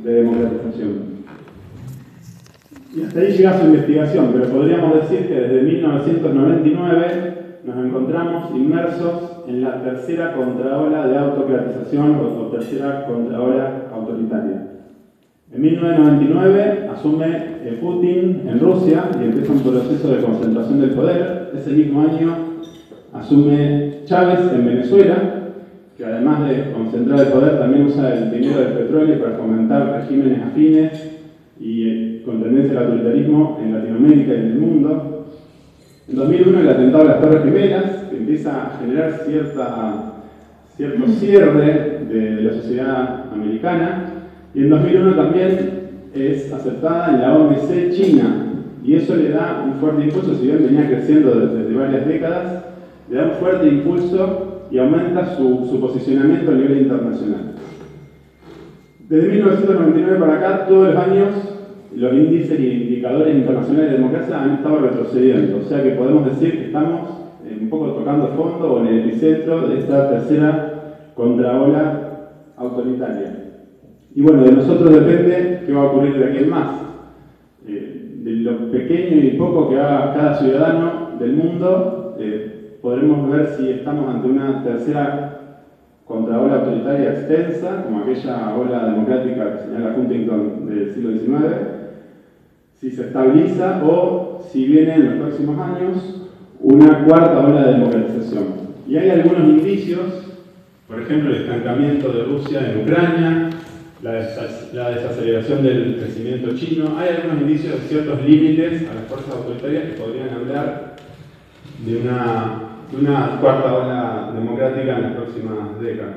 de democratización. Y hasta ahí llega su investigación, pero podríamos decir que desde 1999 nos encontramos inmersos en la tercera contraola de autocratización o tercera contraola autoritaria. En 1999 asume Putin en Rusia y empieza un proceso de concentración del poder. Ese mismo año asume Chávez en Venezuela, que además de concentrar el poder también usa el dinero del petróleo para fomentar regímenes afines y con tendencia al autoritarismo en Latinoamérica y en el mundo. En 2001 el atentado a las Torres Gemelas, que empieza a generar cierto cierre de la sociedad americana. Y en 2001 también es aceptada en la OMC China, y eso le da un fuerte impulso, si bien venía creciendo desde varias décadas, le da un fuerte impulso y aumenta su posicionamiento a nivel internacional. Desde 1999 para acá, todos los años, los índices y indicadores internacionales de democracia han estado retrocediendo, o sea que podemos decir que estamos un poco tocando fondo o en el epicentro de esta tercera contraola autoritaria. Y bueno, de nosotros depende qué va a ocurrir de aquí en más. De lo pequeño y poco que haga cada ciudadano del mundo, podremos ver si estamos ante una tercera contraola autoritaria extensa, como aquella ola democrática que señala Huntington del siglo XIX, si se estabiliza o si viene en los próximos años una cuarta ola de democratización. Y hay algunos indicios, por ejemplo, el estancamiento de Rusia en Ucrania, la desaceleración del crecimiento chino. Hay algunos indicios de ciertos límites a las fuerzas autoritarias que podrían hablar de una cuarta ola democrática en las próximas décadas.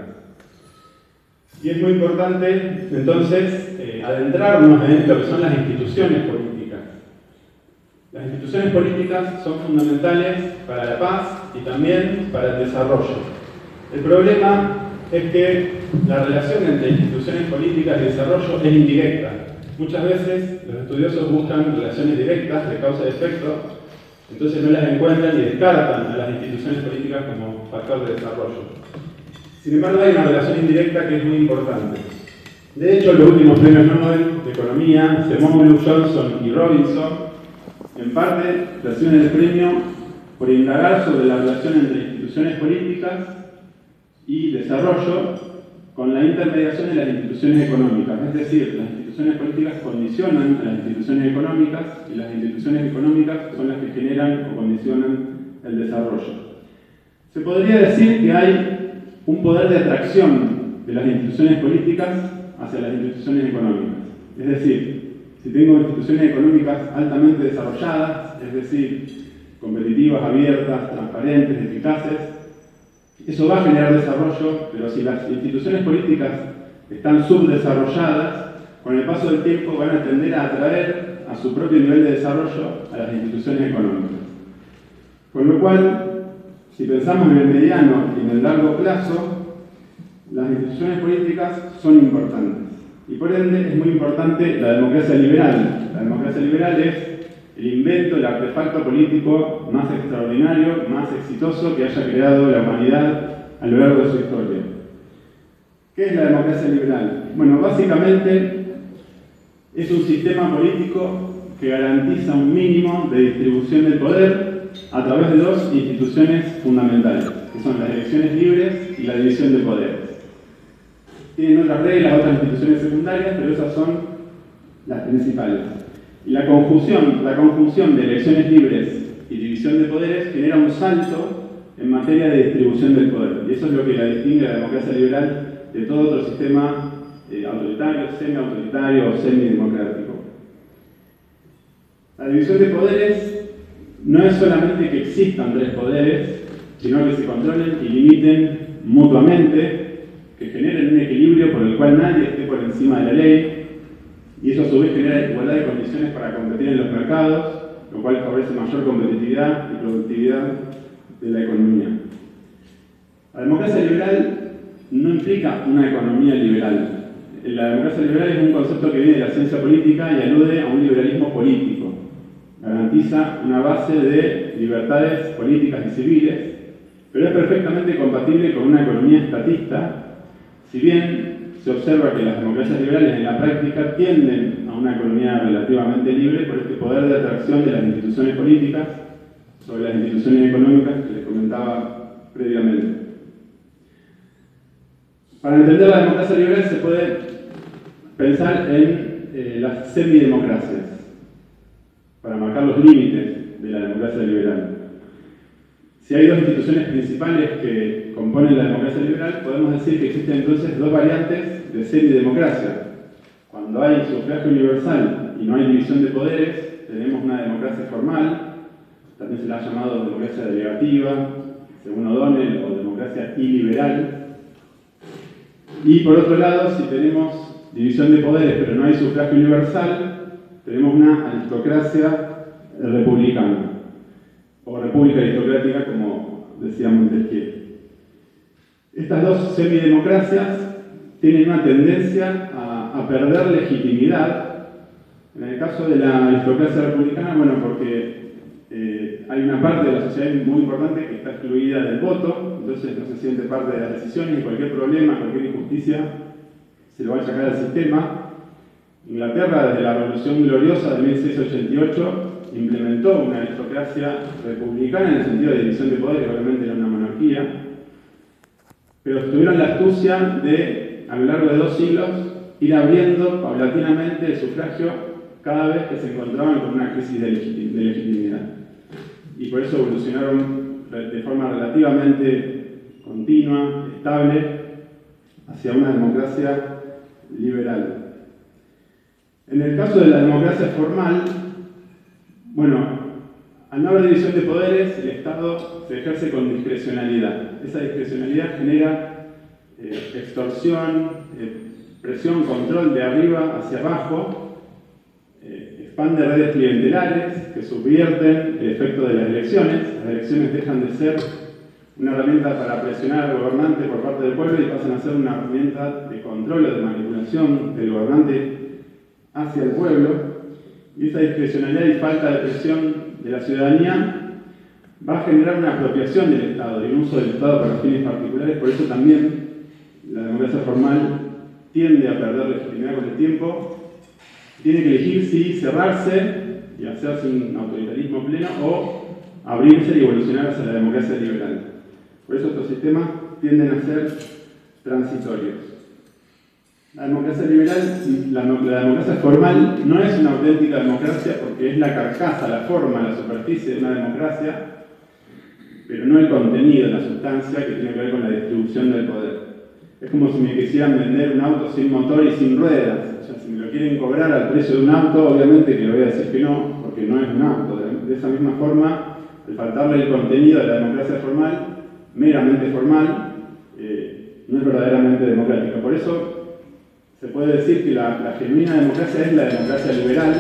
Y es muy importante, entonces, adentrarnos en lo que son las instituciones políticas. Las instituciones políticas son fundamentales para la paz y también para el desarrollo. El problema es que la relación entre instituciones políticas y desarrollo es indirecta. Muchas veces los estudiosos buscan relaciones directas de causa y efecto, entonces no las encuentran y descartan a las instituciones políticas como factor de desarrollo. Sin embargo, hay una relación indirecta que es muy importante. De hecho, los últimos premios Nobel de Economía, Acemoglu, Johnson y Robinson, en parte reciben el premio por indagar sobre la relación entre instituciones políticas y desarrollo con la intermediación de las instituciones económicas. Es decir, las instituciones políticas condicionan a las instituciones económicas y las instituciones económicas son las que generan o condicionan el desarrollo. Se podría decir que hay un poder de atracción de las instituciones políticas hacia las instituciones económicas. Es decir, si tengo instituciones económicas altamente desarrolladas, es decir, competitivas, abiertas, transparentes, eficaces, eso va a generar desarrollo, pero si las instituciones políticas están subdesarrolladas, con el paso del tiempo van a tender a atraer a su propio nivel de desarrollo a las instituciones económicas. Con lo cual, si pensamos en el mediano y en el largo plazo, las instituciones políticas son importantes. Y por ende es muy importante la democracia liberal. La democracia liberal es el invento, el artefacto político más extraordinario, más exitoso que haya creado la humanidad a lo largo de su historia. ¿Qué es la democracia liberal? Bueno, básicamente es un sistema político que garantiza un mínimo de distribución del poder a través de dos instituciones fundamentales, que son las elecciones libres y la división de poderes. Tienen otras reglas, otras instituciones secundarias, pero esas son las principales. Y la conjunción de elecciones libres y división de poderes genera un salto en materia de distribución del poder. Y eso es lo que la distingue a la democracia liberal de todo otro sistema autoritario, semi-autoritario o semidemocrático. La división de poderes no es solamente que existan tres poderes, sino que se controlen y limiten mutuamente, que generen un equilibrio por el cual nadie esté por encima de la ley, y eso a su vez genera igualdad de condiciones para competir en los mercados, lo cual favorece mayor competitividad y productividad de la economía. La democracia liberal no implica una economía liberal. La democracia liberal es un concepto que viene de la ciencia política y alude a un liberalismo político. Garantiza una base de libertades políticas y civiles, pero es perfectamente compatible con una economía estatista, si bien se observa que las democracias liberales en la práctica tienden a una economía relativamente libre por este poder de atracción de las instituciones políticas sobre las instituciones económicas que les comentaba previamente. Para entender la democracia liberal se puede pensar en las semidemocracias, para marcar los límites de la democracia liberal. Si hay dos instituciones principales que componen la democracia liberal, podemos decir que existen entonces dos variantes de semidemocracia. Cuando hay sufragio universal y no hay división de poderes, tenemos una democracia formal, también se la ha llamado democracia delegativa, según O'Donnell, o democracia iliberal. Y por otro lado, si tenemos división de poderes pero no hay sufragio universal, tenemos una aristocracia republicana, o república aristocrática, como decía Montesquieu. Estas dos semidemocracias tienen una tendencia a perder legitimidad. En el caso de la aristocracia republicana, bueno, porque hay una parte de la sociedad muy importante que está excluida del voto, entonces no se siente parte de las decisiones y cualquier problema, cualquier injusticia se lo va a achacar al sistema. Inglaterra, desde la Revolución Gloriosa de 1688, implementó una aristocracia republicana en el sentido de división de poderes, obviamente era una monarquía, pero tuvieron la astucia de, a lo largo de 2 siglos, ir abriendo paulatinamente el sufragio cada vez que se encontraban con una crisis de legitimidad. Y por eso evolucionaron de forma relativamente continua, estable, hacia una democracia liberal. En el caso de la democracia formal, bueno, al no haber división de poderes, el Estado se ejerce con discrecionalidad. Esa discrecionalidad genera extorsión, presión, control de arriba hacia abajo, expande redes clientelares que subvierten el efecto de las elecciones. Las elecciones dejan de ser una herramienta para presionar al gobernante por parte del pueblo y pasan a ser una herramienta de control o de manipulación del gobernante hacia el pueblo. Y esa discrecionalidad y falta de presión de la ciudadanía va a generar una apropiación del Estado y un uso del Estado para fines particulares. Por eso también la democracia formal tiende a perder legitimidad con el tiempo. Tiene que elegir si cerrarse y hacerse un autoritarismo pleno o abrirse y evolucionar hacia la democracia liberal. Por eso estos sistemas tienden a ser transitorios. La democracia liberal, la democracia formal, no es una auténtica democracia porque es la carcasa, la forma, la superficie de una democracia, pero no el contenido, la sustancia que tiene que ver con la distribución del poder. Es como si me quisieran vender un auto sin motor y sin ruedas. O sea, si me lo quieren cobrar al precio de un auto, obviamente que le voy a decir que no, porque no es un auto. De esa misma forma, al faltarle el contenido de la democracia formal, meramente formal, no es verdaderamente democrática. Por eso se puede decir que la genuina democracia es la democracia liberal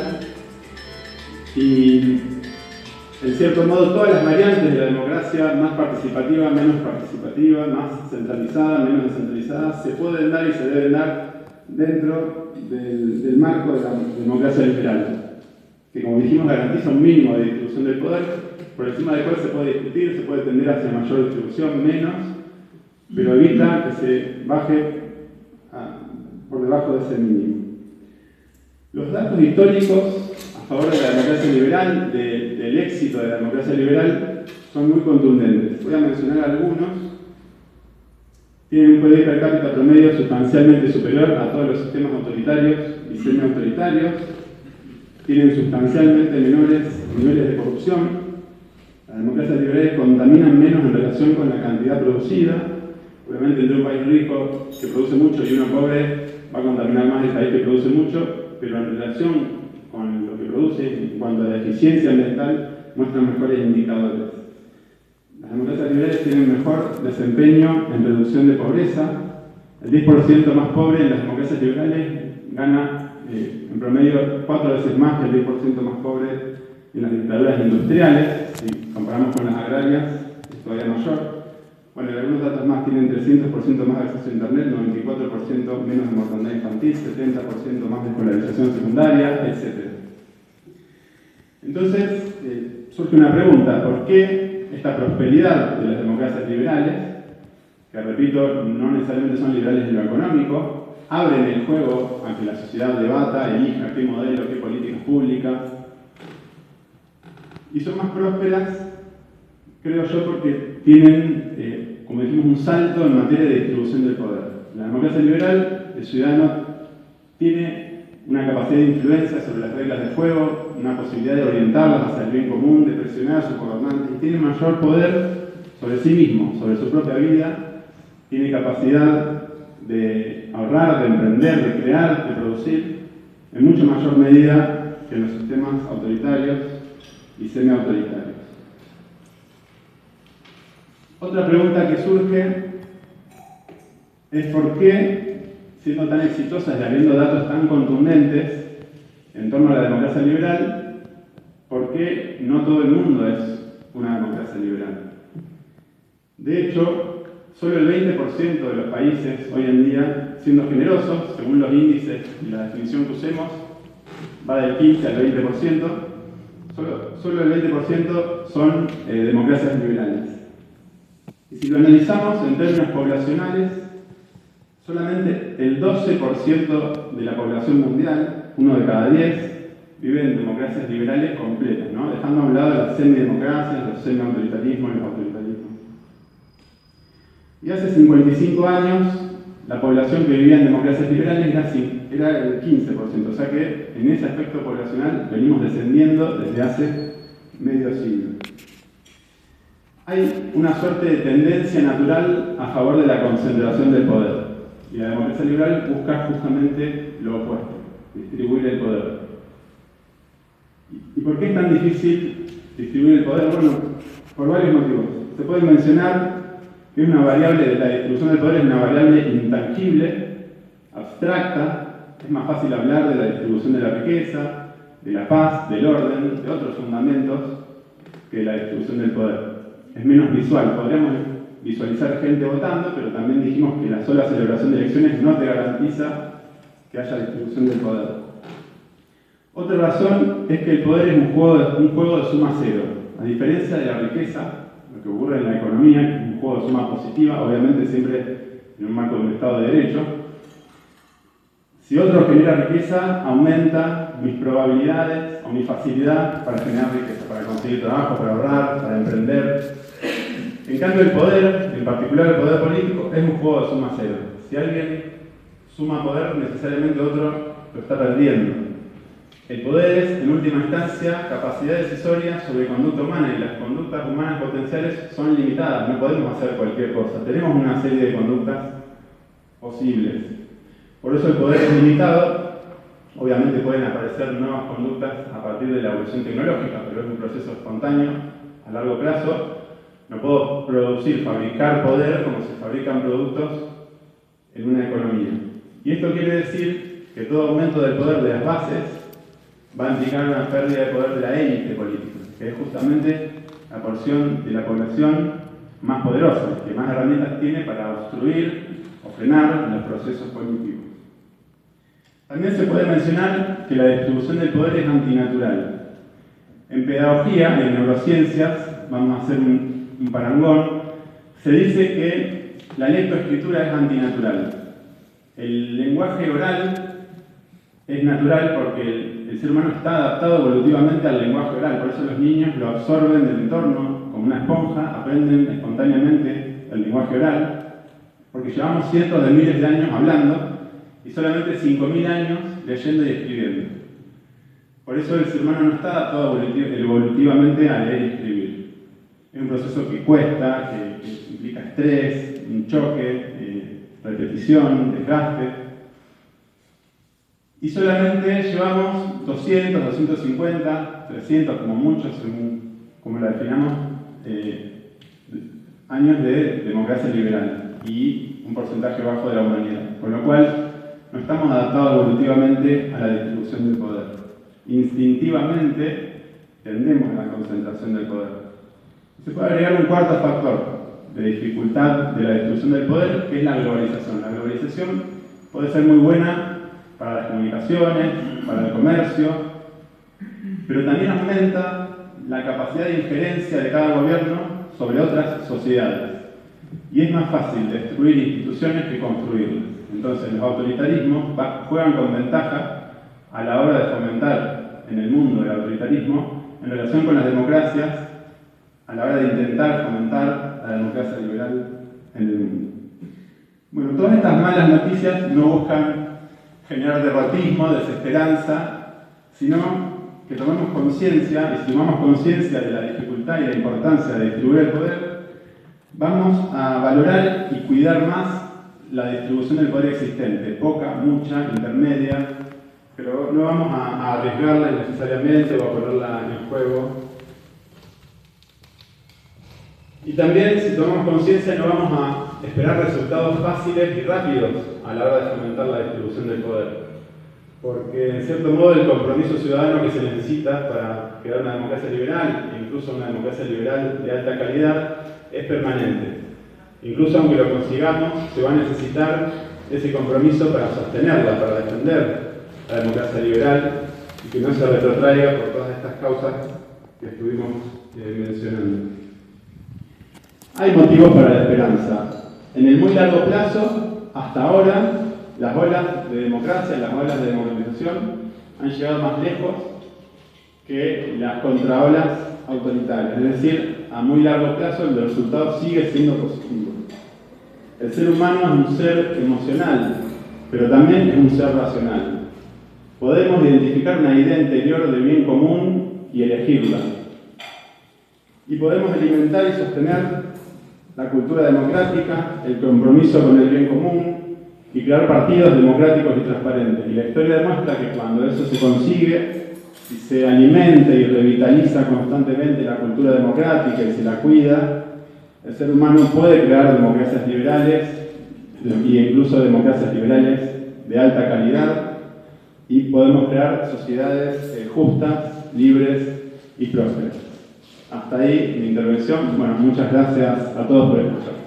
y, en cierto modo, todas las variantes de la democracia, más participativa, menos participativa, más centralizada, menos descentralizada, se pueden dar y se deben dar dentro del marco de la democracia liberal, que, como dijimos, garantiza un mínimo de distribución del poder, por encima del cual se puede discutir, se puede tender hacia mayor distribución, menos, pero evita que se baje por debajo de ese mínimo. Los datos históricos a favor de la democracia liberal, del éxito de la democracia liberal, son muy contundentes. Voy a mencionar algunos. Tienen un PIB per cápita promedio sustancialmente superior a todos los sistemas autoritarios y semi-autoritarios. Tienen sustancialmente menores niveles de corrupción. Las democracias liberales contaminan menos en relación con la cantidad producida. Obviamente, entre un país rico que produce mucho y uno pobre, va a contaminar más el país que produce mucho, pero en relación con lo que produce, en cuanto a la eficiencia ambiental, muestran mejores indicadores. Las democracias liberales tienen mejor desempeño en reducción de pobreza. El 10% más pobre en las democracias liberales gana en promedio 4 veces más que el 10% más pobre en las dictaduras industriales. Si comparamos con las agrarias, es todavía mayor. Bueno, algunos datos más: tienen 300% más de acceso a Internet, 94% menos de mortandad infantil, 70% más de escolarización secundaria, etc. Entonces, surge una pregunta: ¿por qué esta prosperidad de las democracias liberales, que repito, no necesariamente son liberales en lo económico, abren el juego a que la sociedad debata, elija qué modelo, qué políticas públicas. Y son más prósperas, creo yo, porque tienen, como dijimos, un salto en materia de distribución del poder. En la democracia liberal, el ciudadano tiene una capacidad de influencia sobre las reglas del juego, una posibilidad de orientarlas hacia el bien común, de presionar a sus gobernantes, y tiene mayor poder sobre sí mismo, sobre su propia vida, tiene capacidad de ahorrar, de emprender, de crear, de producir, en mucho mayor medida que en los sistemas autoritarios y semi-autoritarios. Otra pregunta que surge es por qué, siendo tan exitosas y habiendo datos tan contundentes en torno a la democracia liberal, por qué no todo el mundo es una democracia liberal. De hecho, solo el 20% de los países hoy en día, siendo generosos, según los índices y la definición que usemos, va del 15 al 20%, solo el 20% son democracias liberales. Y si lo analizamos en términos poblacionales, solamente el 12% de la población mundial, 1 de cada 10, vive en democracias liberales completas, ¿no? Dejando a un lado las semidemocracias, los semi-autoritarismos y los autoritarismos. Y hace 55 años, la población que vivía en democracias liberales era el 15%, o sea que en ese aspecto poblacional venimos descendiendo desde hace medio siglo. Hay una suerte de tendencia natural a favor de la concentración del poder, y la democracia liberal busca justamente lo opuesto, distribuir el poder. ¿Y por qué es tan difícil distribuir el poder? Bueno, por varios motivos. Se puede mencionar que es una variable de la distribución del poder, es una variable intangible, abstracta. Es más fácil hablar de la distribución de la riqueza, de la paz, del orden, de otros fundamentos que la distribución del poder. Es menos visual, podríamos visualizar gente votando, pero también dijimos que la sola celebración de elecciones no te garantiza que haya distribución del poder. Otra razón es que el poder es un juego de suma cero. A diferencia de la riqueza, lo que ocurre en la economía, que es un juego de suma positiva, obviamente siempre en un marco de un Estado de Derecho. Si otro genera riqueza, aumenta mis probabilidades o mi facilidad para generar riqueza, para conseguir trabajo, para ahorrar, para emprender. En cambio, el poder, en particular el poder político, es un juego de suma cero. Si alguien suma poder, necesariamente otro lo está perdiendo. El poder es, en última instancia, capacidad decisoria sobre conducta humana, y las conductas humanas potenciales son limitadas, no podemos hacer cualquier cosa. Tenemos una serie de conductas posibles. Por eso el poder es limitado. Obviamente pueden aparecer nuevas conductas a partir de la evolución tecnológica, pero es un proceso espontáneo a largo plazo. No puedo fabricar poder como se fabrican productos en una economía. Y esto quiere decir que todo aumento del poder de las bases va a implicar una pérdida de poder de la élite política, que es justamente la porción de la población más poderosa, que más herramientas tiene para obstruir o frenar los procesos cognitivos. También se puede mencionar que la distribución del poder es antinatural. En pedagogía y en neurociencias, vamos a hacer un parangón, se dice que la lectoescritura es antinatural. El lenguaje oral es natural porque el ser humano está adaptado evolutivamente al lenguaje oral, por eso los niños lo absorben del entorno como una esponja, aprenden espontáneamente el lenguaje oral, porque llevamos cientos de miles de años hablando y solamente 5.000 años leyendo y escribiendo. Por eso el ser humano no está adaptado evolutivamente a leer y escribir. Es un proceso que cuesta, que implica estrés, un choque, repetición, desgaste. Y solamente llevamos 200, 250, 300, como mucho, según como la definamos, años de democracia liberal y un porcentaje bajo de la humanidad. Con lo cual, no estamos adaptados evolutivamente a la distribución del poder. Instintivamente tendemos a la concentración del poder. Se puede agregar un cuarto factor de dificultad de la distribución del poder, que es la globalización. La globalización puede ser muy buena para las comunicaciones, para el comercio, pero también aumenta la capacidad de injerencia de cada gobierno sobre otras sociedades. Y es más fácil destruir instituciones que construirlas. Entonces los autoritarismos juegan con ventaja a la hora de fomentar en el mundo el autoritarismo en relación con las democracias a la hora de intentar fomentar la democracia liberal en el mundo. Bueno, todas estas malas noticias no buscan generar derrotismo, desesperanza, sino que tomemos conciencia, y si tomamos conciencia de la dificultad y la importancia de distribuir el poder, vamos a valorar y cuidar más la distribución del poder existente, poca, mucha, intermedia, pero no vamos a arriesgarla innecesariamente o a ponerla en juego. Y también, si tomamos conciencia, no vamos a esperar resultados fáciles y rápidos a la hora de fomentar la distribución del poder. Porque, en cierto modo, el compromiso ciudadano que se necesita para crear una democracia liberal, e incluso una democracia liberal de alta calidad, es permanente. Incluso aunque lo consigamos, se va a necesitar ese compromiso para sostenerla, para defender la democracia liberal y que no se retrotraiga por todas estas causas que estuvimos mencionando. Hay motivos para la esperanza. En el muy largo plazo, hasta ahora, las olas de democracia, las olas de democratización han llegado más lejos que las contraolas autoritarias. Es decir, a muy largo plazo el resultado sigue siendo positivo. El ser humano es un ser emocional, pero también es un ser racional. Podemos identificar una idea interior de bien común y elegirla. Y podemos alimentar y sostener la cultura democrática, el compromiso con el bien común y crear partidos democráticos y transparentes. Y la historia demuestra que cuando eso se consigue y se alimenta y revitaliza constantemente la cultura democrática y se la cuida, el ser humano puede crear democracias liberales e incluso democracias liberales de alta calidad y podemos crear sociedades justas, libres y prósperas. Hasta ahí mi intervención. Bueno, muchas gracias a todos por escuchar.